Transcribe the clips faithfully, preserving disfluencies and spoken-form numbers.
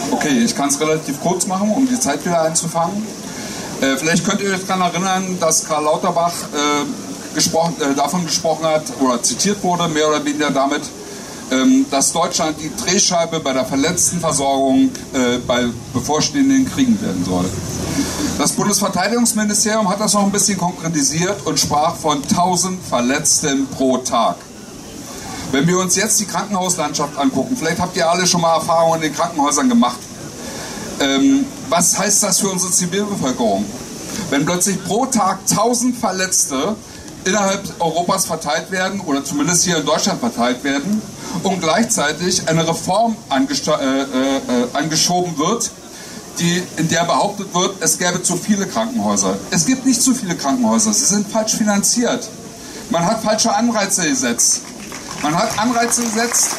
Okay, ich kann es relativ kurz machen, um die Zeit wieder einzufangen. Äh, vielleicht könnt ihr euch daran erinnern, dass Karl Lauterbach äh, gesprochen, äh, davon gesprochen hat oder zitiert wurde, mehr oder weniger damit, ähm, dass Deutschland die Drehscheibe bei der Verletztenversorgung äh, bei bevorstehenden Kriegen werden soll. Das Bundesverteidigungsministerium hat das noch ein bisschen konkretisiert und sprach von tausend Verletzten pro Tag. Wenn wir uns jetzt die Krankenhauslandschaft angucken, vielleicht habt ihr alle schon mal Erfahrungen in den Krankenhäusern gemacht. Ähm, was heißt das für unsere Zivilbevölkerung? Wenn plötzlich pro Tag tausend Verletzte innerhalb Europas verteilt werden, oder zumindest hier in Deutschland verteilt werden, und gleichzeitig eine Reform angesta- äh, äh, angeschoben wird, die, in der behauptet wird, es gäbe zu viele Krankenhäuser. Es gibt nicht zu viele Krankenhäuser, sie sind falsch finanziert. Man hat falsche Anreize gesetzt. Man hat Anreize gesetzt,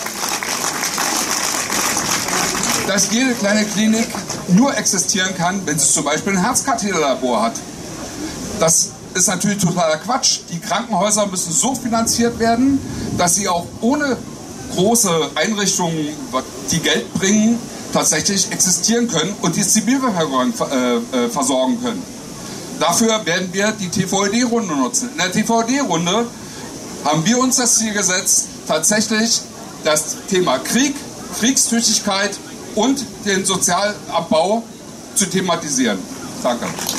dass jede kleine Klinik nur existieren kann, wenn sie zum Beispiel ein Herzkatheterlabor hat. Das ist natürlich totaler Quatsch. Die Krankenhäuser müssen so finanziert werden, dass sie auch ohne große Einrichtungen, die Geld bringen, tatsächlich existieren können und die Zivilbevölkerung äh, äh, versorgen können. Dafür werden wir die T V E D-Runde nutzen. In der T V E D-Runde haben wir uns das Ziel gesetzt, tatsächlich das Thema Krieg, Kriegstüchtigkeit und den Sozialabbau zu thematisieren. Danke.